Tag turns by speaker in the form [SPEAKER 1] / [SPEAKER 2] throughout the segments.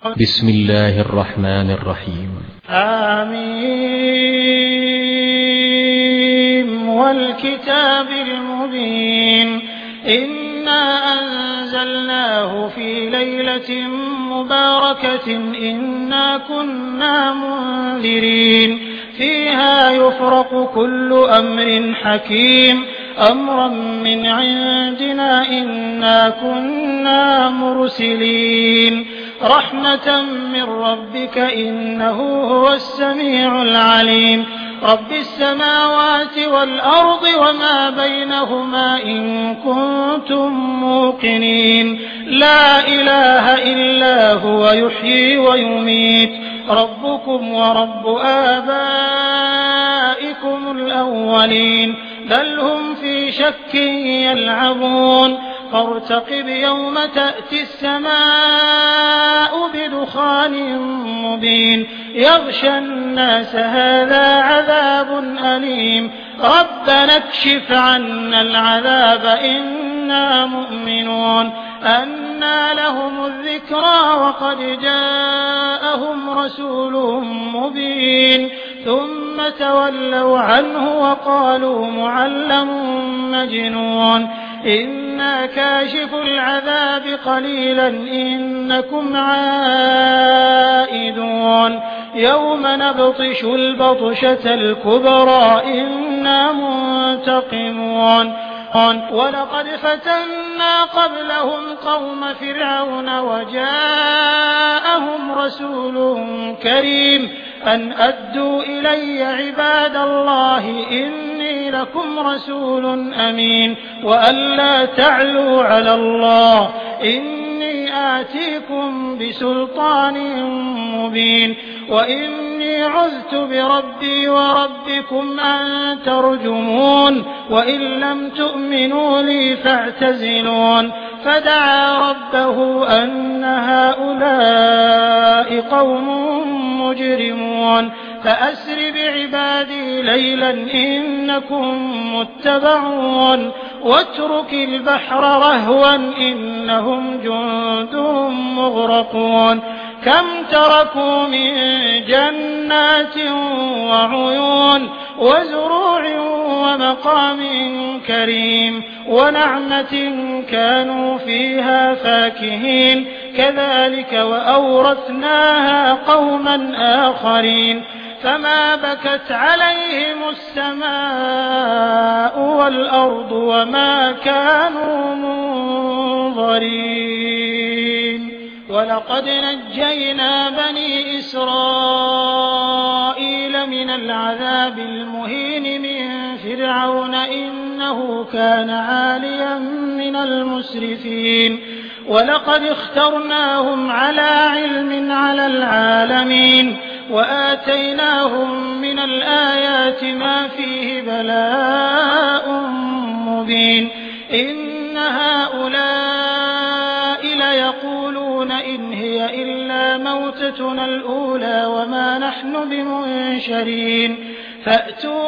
[SPEAKER 1] بسم الله الرحمن الرحيم.
[SPEAKER 2] آمين والكتاب المبين إنا أنزلناه في ليلة مباركة إنا كنا منذرين فيها يفرق كل أمر حكيم أمرا من عندنا إنا كنا مرسلين رحمة من ربك إنه هو السميع العليم رب السماوات والأرض وما بينهما إن كنتم موقنين لا إله إلا هو يحيي ويميت ربكم ورب آبائكم الأولين بل هم في شك يلعبون فارتقب يوم تأتي السماء بدخان مبين يغشى الناس هذا عذاب أليم ربنا اكشف عنا العذاب إنا مؤمنون أنى لهم الذكرى وقد جاءهم رسول مبين ثم تولوا عنه وقالوا معلم مجنون إنا كاشف العذاب قليلا إنكم عائدون يوم نبطش البطشة الكبرى إنا منتقمون ولقد فتنا قبلهم قوم فرعون وجاءهم رسول كريم أن أدوا إلي عباد الله إني لكم رسول أمين وأن لا تعلوا على الله إني آتيكم بسلطان مبين وإني عذت بربي وربكم أن ترجمون وإن لم تؤمنوا لي فاعتزلون فدعا ربه أن هؤلاء قوم مجرمون فأسر بعبادي ليلا إنكم متبعون واترك البحر رهوا إنهم جند مغرقون كم تركوا من جنات وعيون وزروع ومقام كريم ونعمة كانوا فيها فاكهين كذلك وأورثناها قوما آخرين فما بكت عليهم السماء والأرض وما كانوا منظرين ولقد نجينا بني إسرائيل من العذاب المهين من فرعون إنه كان عاليا من المسرفين ولقد اخترناهم على علم على العالمين وآتيناهم من الآيات ما فيه بلاء مبين إن هؤلاء ليقولون إن هي إلا موتتنا الأولى وما نحن بمنشرين فأتوا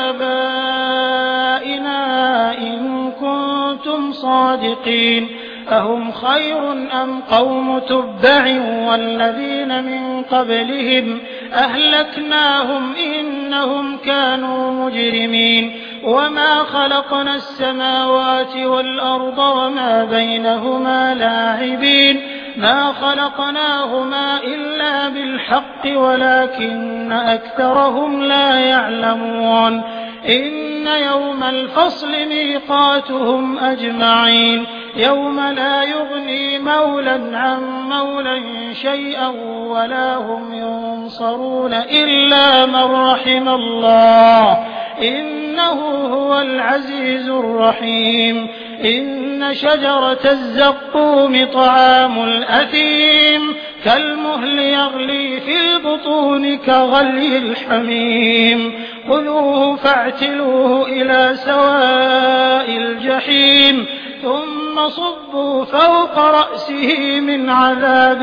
[SPEAKER 2] بآبائنا إن كنتم صادقين أهم خير أم قوم تبع والذين من قبلهم أهلكناهم إنهم كانوا مجرمين وما خلقنا السماوات والأرض وما بينهما لاعبين ما خلقناهما إلا بالحق ولكن أكثرهم لا يعلمون إن يوم الفصل ميقاتهم أجمعين يوم لا يغني مولى عن مولى شيئا ولا هم ينصرون إلا من رحم الله إنه هو العزيز الرحيم إن شجرة الزقوم طعام الأثيم كالمهل يغلي في البطون كغلي الحميم خذوه فاعتلوه إلى سواء الجحيم ثم صبوا فوق رأسه من عذاب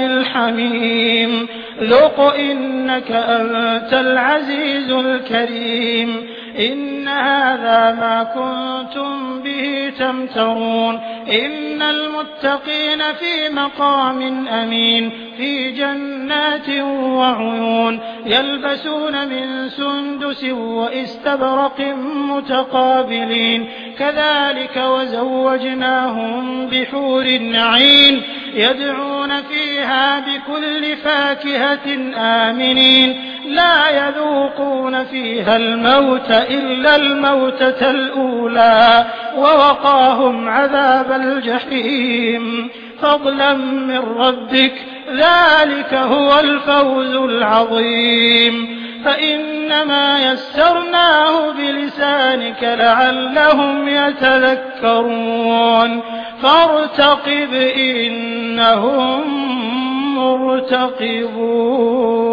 [SPEAKER 2] الحميم ذق إنك أنت العزيز الكريم إن هذا ما كنتم به تمترون إن المتقين في مقام أمين في جنات وعيون يلبسون من سندس وإستبرق متقابلين كذلك وزوجناهم بحور عين يدعون فيها بكل فاكهة آمنين لا يذوقون فيها الموت إلا الموتة الأولى ووقاهم عذاب الجحيم فضلا من ربك ذلك هو الفوز العظيم فإنما يسرناه بلسانك لعلهم يتذكرون فارتقب إنهم مرتقبون.